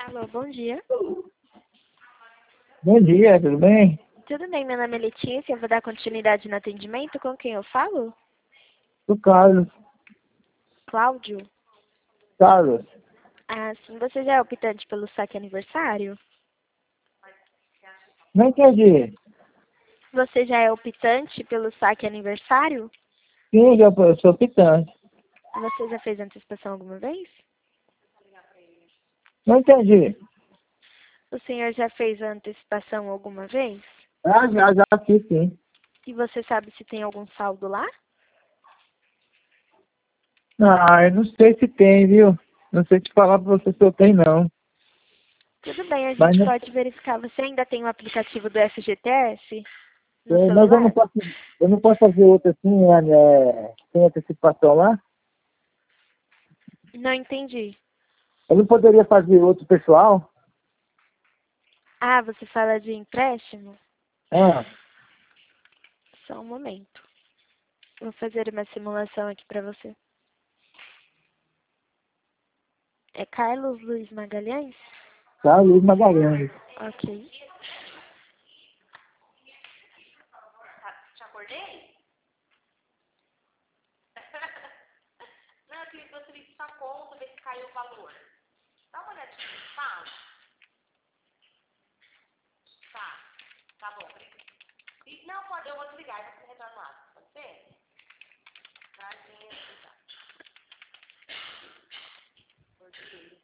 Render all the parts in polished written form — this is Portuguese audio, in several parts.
Alô, bom dia. Bom dia, tudo bem? Tudo bem, meu nome é Letícia, eu vou dar continuidade no atendimento. Com quem eu falo? O Carlos. Cláudio? Carlos. Ah, sim, você já é optante pelo saque aniversário? Não entendi. Você já é optante pelo saque aniversário? Sim, eu sou pitante. Você já fez antecipação alguma vez? Não entendi. O senhor já fez a antecipação alguma vez? Já fiz sim. E você sabe se tem algum saldo lá? Ah, eu não sei se tem, viu? Não sei te falar pra você se eu tenho, não. Tudo bem, a Mas, gente pode verificar. Você ainda tem o aplicativo do FGTS no mas celular? eu não posso fazer outra assim, sem antecipação lá? Não entendi. Eu não poderia fazer outro pessoal? Ah, você fala de empréstimo? Ah, Só um momento. Vou fazer uma simulação aqui para você. É Carlos Luiz Magalhães? tá, Luiz Magalhães. Ok. Te acordei? Não, eu queria que você visse sua conta, ver se caiu o valor. Dá uma olhadinha, tá? Tá bom. Não, pode, eu vou desligar, você retorna lá. Pode ser? Tá, gente, tá. Ok.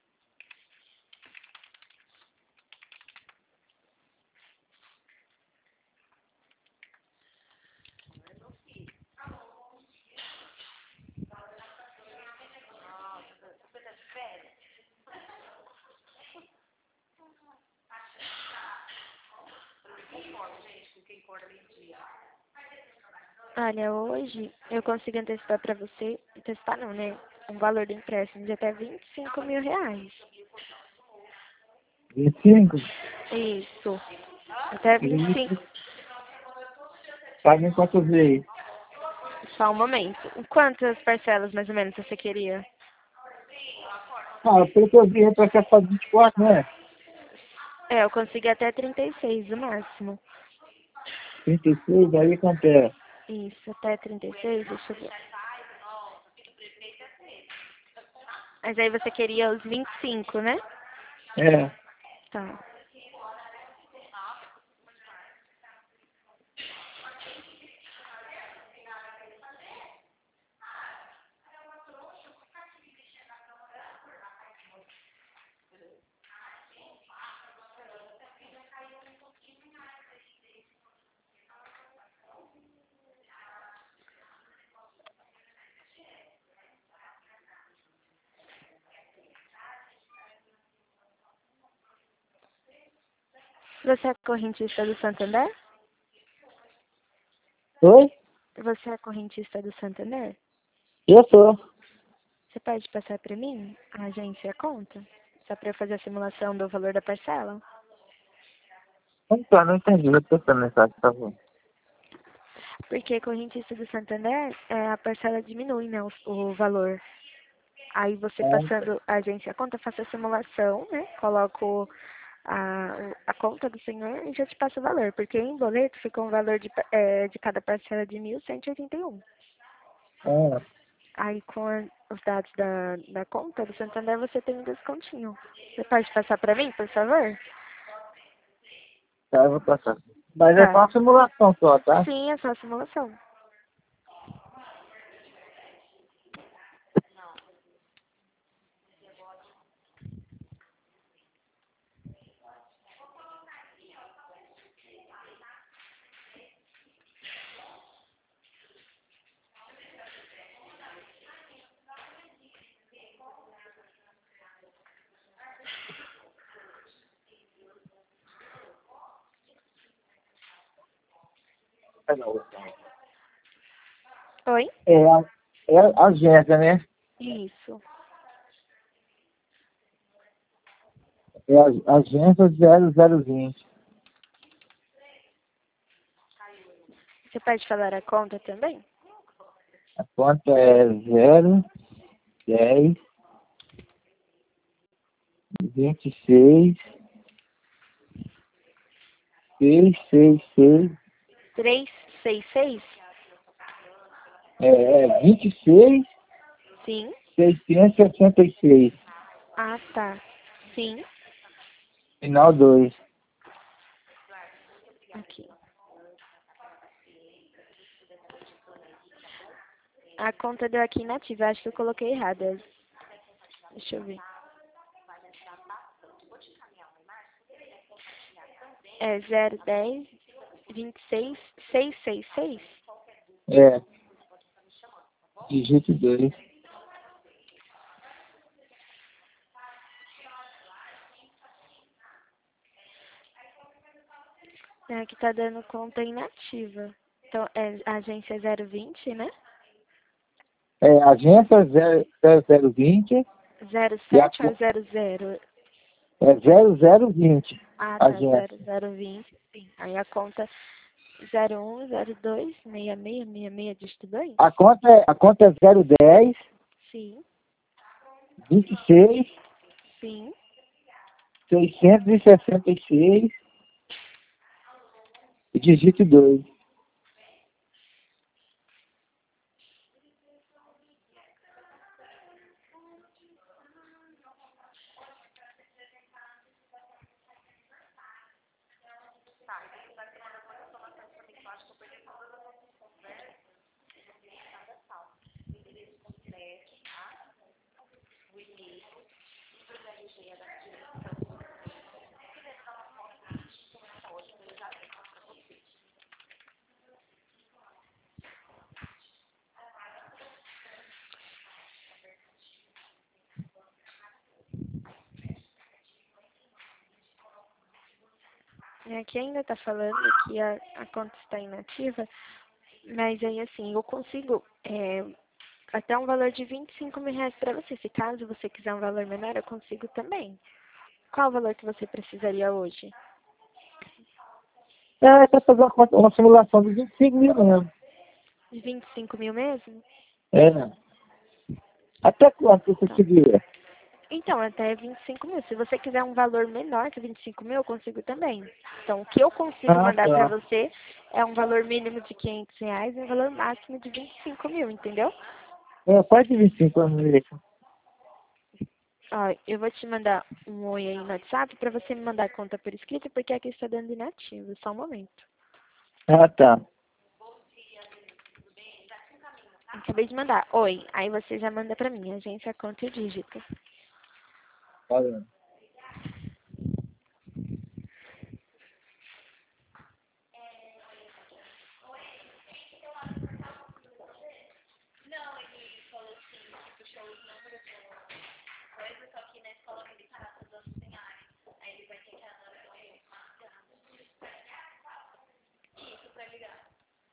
Nossa, você tá de férias? Concordo, gente, com quem for meio-dia. Olha, hoje eu consigo antecipar para você, antecipar não, né? Um valor do empréstimo de até R$ 25.000. 25? Isso. Até 25. Paga em 4 vezes. Só um momento. Quantas parcelas mais ou menos você queria? Ah, pelo que eu vi, é pra cá para 24, não é? É, eu consigo até 36 no máximo. 36, aí quanto é? Isso, até 36, deixa eu ver. Mas aí você queria os 25, né? É. Tá. Você é correntista do Santander? Oi? Você é correntista do Santander? Eu sou. Você pode passar para mim a agência e a conta? Só para eu fazer a simulação do valor da parcela? Então, não entendi. Eu tô essa mensagem, por favor. Porque correntista do Santander, a parcela diminui, né, o valor. Aí você É. passando a agência e a conta, faço a simulação, né? Coloco a conta do senhor e já te passo o valor. Porque em boleto fica um valor de cada parcela de 1.181. É. Aí com os dados da conta do Santander você tem um descontinho. Você pode passar para mim, por favor? Tá, eu vou passar. Mas é só Tá. uma simulação só, tá? Sim, é só a simulação. Oi? É a agência, né? Isso. É a agência 0020. Você pode falar a conta também? A conta é 010 26, 666, 366? 26, Sim. 666, Ah, tá. Sim. final 2. Aqui. A conta deu aqui inativa. Acho que eu coloquei errada. Deixa eu ver. É 010 26 666? Digite 2. Aqui tá dando conta inativa. Então, é a agência 020, né? Agência 0020 e a 07 ou 00? 0020. Ah, tá. Agência. 0020, sim. Aí a conta 01 02 66 66, dígito 2? A conta é 010, Sim, 26, sim. 666 e digite 2. E aqui ainda tá falando que a conta está inativa, mas aí assim, eu consigo até um valor de 25 mil reais para você. Se caso você quiser um valor menor, eu consigo também. Qual o valor que você precisaria hoje? Para fazer uma simulação de 25 mil mesmo. De 25 mil mesmo? É. Até quanto você Tá. queria? Então, até 25 mil. Se você quiser um valor menor que 25 mil, eu consigo também. Então, o que eu consigo Ah, mandar para tá. você é um valor mínimo de 500 reais e um valor máximo de 25 mil, entendeu? Faz de 25 anos mesmo. Ó, eu vou te mandar um oi aí no WhatsApp para você me mandar a conta por escrito, porque aqui está dando inativo. Só um momento. Ah, tá. Acabei de mandar. Oi. Aí você já manda para mim. Agência, conta e dígito. Valeu.